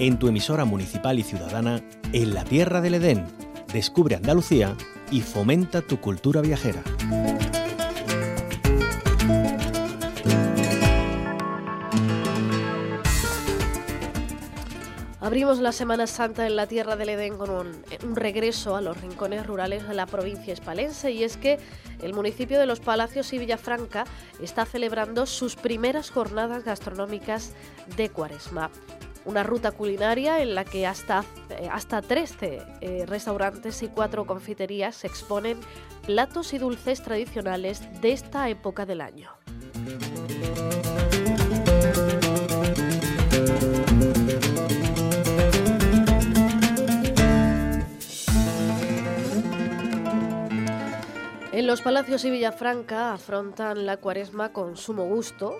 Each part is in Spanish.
en tu emisora municipal y ciudadana, en la Tierra del Edén. Descubre Andalucía y fomenta tu cultura viajera. Abrimos la Semana Santa en la Tierra del Edén con un regreso a los rincones rurales de la provincia hispalense, y es que el municipio de Los Palacios y Villafranca está celebrando sus primeras jornadas gastronómicas de Cuaresma. Una ruta culinaria en la que hasta 13 restaurantes y 4 confiterías exponen platos y dulces tradicionales de esta época del año. En Los Palacios y Villafranca afrontan la Cuaresma con sumo gusto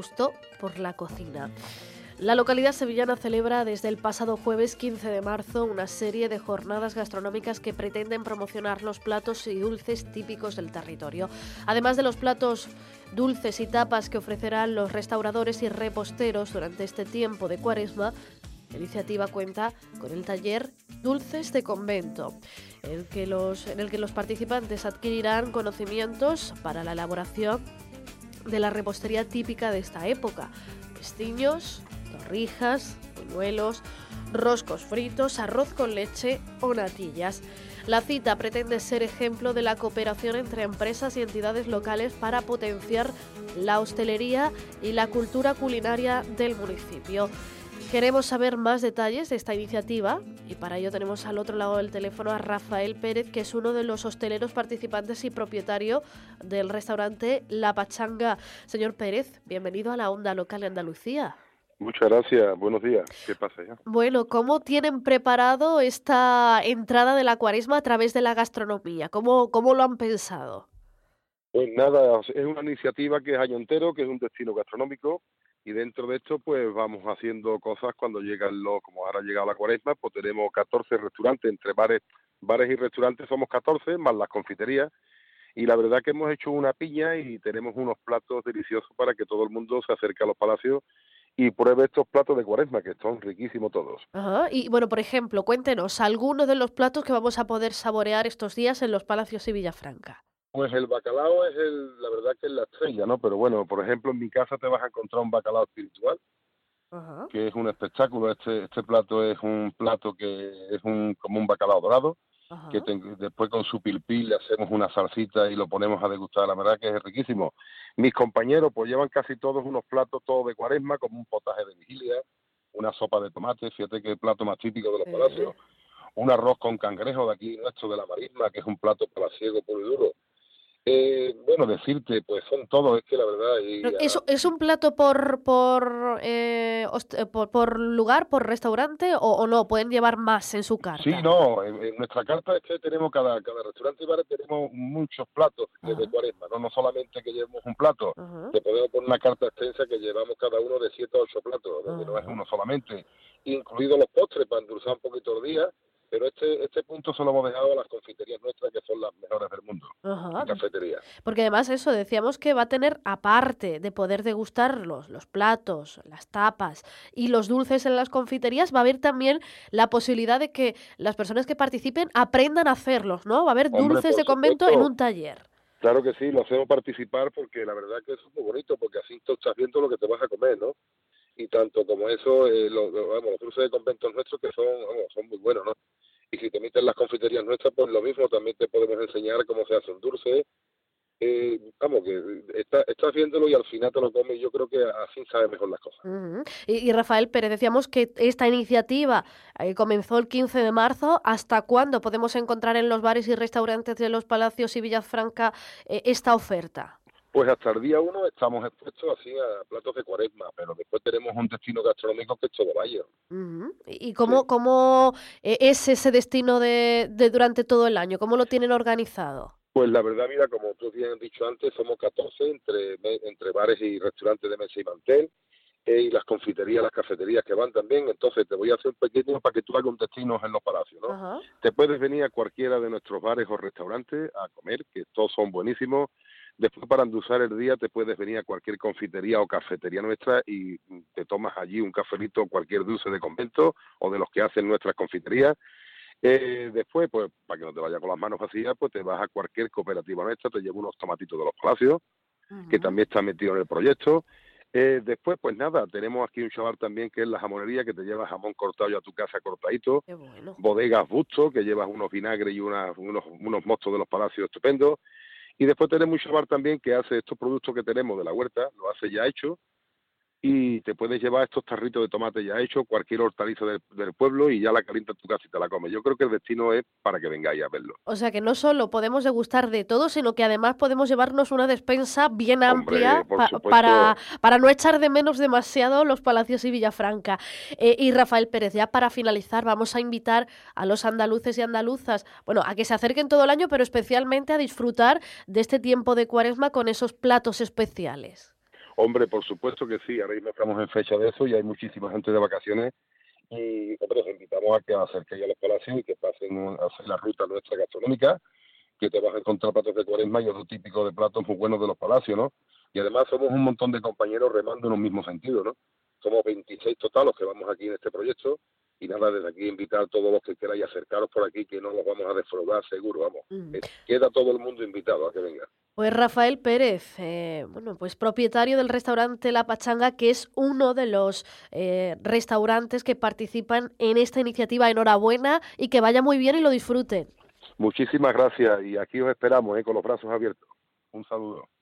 por la cocina. La localidad sevillana celebra desde el pasado jueves 15 de marzo una serie de jornadas gastronómicas que pretenden promocionar los platos y dulces típicos del territorio. Además de los platos dulces y tapas que ofrecerán los restauradores y reposteros durante este tiempo de Cuaresma, la iniciativa cuenta con el taller Dulces de Convento, en el que los participantes adquirirán conocimientos para la elaboración de la repostería típica de esta época: pestiños, torrijas, buñuelos, roscos fritos, arroz con leche o natillas. La cita pretende ser ejemplo de la cooperación entre empresas y entidades locales para potenciar la hostelería y la cultura culinaria del municipio. Queremos saber más detalles de esta iniciativa y para ello tenemos al otro lado del teléfono a Rafael Pérez, que es uno de los hosteleros participantes y propietario del restaurante La Pachanga. Señor Pérez, bienvenido a la Onda Local de Andalucía. Muchas gracias, buenos días. ¿Qué pasa ya? Bueno, ¿cómo tienen preparado esta entrada de la Cuaresma a través de la gastronomía? ¿Cómo lo han pensado? Pues nada, es una iniciativa que es año entero, que es un destino gastronómico, y dentro de esto pues vamos haciendo cosas cuando como ahora ha llegado la Cuaresma, pues tenemos 14 restaurantes, entre bares y restaurantes somos 14, más las confiterías, y la verdad que hemos hecho una piña y tenemos unos platos deliciosos para que todo el mundo se acerque a Los Palacios y pruebe estos platos de Cuaresma, que son riquísimos todos. Ajá. Y bueno, por ejemplo, cuéntenos algunos de los platos que vamos a poder saborear estos días en Los Palacios y Villafranca. Pues el bacalao es la verdad que es la estrella, ¿no? Pero bueno, por ejemplo, en mi casa te vas a encontrar un bacalao espiritual, Ajá. que es un espectáculo. Este plato es un plato que es como un bacalao dorado, Ajá. después con su pilpil le hacemos una salsita y lo ponemos a degustar. La verdad que es riquísimo. Mis compañeros pues llevan casi todos unos platos todos de Cuaresma, como un potaje de vigilia, una sopa de tomate, fíjate que el plato más típico de Los Palacios, un arroz con cangrejo de aquí nuestro de la Marisma, que es un plato palaciego puro y duro. Bueno, decirte, pues son todos, es que la verdad... ¿Es un plato por lugar, por restaurante o no? ¿Pueden llevar más en su carta? Sí, no, en nuestra carta es que tenemos cada restaurante y bar tenemos muchos platos de Cuaresma, no solamente que llevemos un plato, te podemos poner una carta extensa que llevamos cada uno de 7 a 8 platos, donde no es uno solamente, incluidos los postres para endulzar un poquito el día. Pero este punto se lo hemos dejado a las confiterías nuestras, que son las mejores del mundo, y cafeterías. Porque además eso, decíamos que va a tener, aparte de poder degustar los platos, las tapas y los dulces en las confiterías, va a haber también la posibilidad de que las personas que participen aprendan a hacerlos, ¿no? Va a haber dulces de convento en un taller. Claro que sí, lo hacemos participar porque la verdad que eso es muy bonito, porque así tú estás viendo lo que te vas a comer, ¿no? Y tanto como eso, los dulces de convento nuestros que son muy buenos, ¿no? Y si te metes en las confiterías nuestras, pues lo mismo, también te podemos enseñar cómo se hace un dulce. Que estás viéndolo y al final te lo comes, y yo creo que así sabe mejor las cosas. Y Rafael Pérez, decíamos que esta iniciativa comenzó el 15 de marzo. ¿Hasta cuándo podemos encontrar en los bares y restaurantes de Los Palacios y Villafranca esta oferta? Pues hasta el día 1 estamos expuestos así a platos de Cuaresma, pero después tenemos un destino gastronómico que es todo valle. ¿Y cómo es ese destino de durante todo el año? ¿Cómo lo tienen organizado? Pues la verdad, mira, como tú bien has dicho antes, somos 14 entre bares y restaurantes de mesa y mantel, y las confiterías, las cafeterías que van también. Entonces te voy a hacer un pequeño para que tú hagas un destino en Los Palacios, ¿no? Te puedes venir a cualquiera de nuestros bares o restaurantes a comer, que todos son buenísimos. Después, para endulzar el día, te puedes venir a cualquier confitería o cafetería nuestra y te tomas allí un cafelito o cualquier dulce de convento o de los que hacen nuestras confiterías. Después, pues, para que no te vayas con las manos vacías, pues te vas a cualquier cooperativa nuestra, te llevo unos tomatitos de los Palacios, que también está metido en el proyecto. Después, pues nada, tenemos aquí un chaval también que es la jamonería, que te lleva jamón cortado ya a tu casa cortadito. Qué bueno. Bodegas Busto, que llevas unos vinagres y unos mostos de los Palacios estupendos. Y después tenemos un chaval también que hace estos productos que tenemos de la huerta, lo hace ya hecho, y te puedes llevar estos tarritos de tomate ya hechos, cualquier hortaliza del pueblo, y ya la calientas en tu casa y te la comes. Yo creo que el destino es para que vengáis a verlo. O sea que no solo podemos degustar de todo, sino que además podemos llevarnos una despensa bien amplia para no echar de menos demasiado los Palacios y Villafranca. Y Rafael Pérez, ya para finalizar, vamos a invitar a los andaluces y andaluzas, bueno, a que se acerquen todo el año, pero especialmente a disfrutar de este tiempo de Cuaresma con esos platos especiales. Hombre, por supuesto que sí, ahora mismo estamos en fecha de eso y hay muchísima gente de vacaciones y hombre, os invitamos a que os acerquéis a los Palacios y que pasen a hacer la ruta nuestra gastronómica, que te vas a encontrar platos de Cuaresma y otro típico de platos muy buenos de los Palacios, ¿no? Y además somos un montón de compañeros remando en un mismo sentido, ¿no? Somos 26 total los que vamos aquí en este proyecto y nada, desde aquí invitar a todos los que queráis acercaros por aquí, que no los vamos a defraudar seguro, vamos. Queda todo el mundo invitado a que venga. Pues Rafael Pérez, pues propietario del restaurante La Pachanga, que es uno de los restaurantes que participan en esta iniciativa. Enhorabuena y que vaya muy bien y lo disfruten. Muchísimas gracias y aquí os esperamos con los brazos abiertos. Un saludo.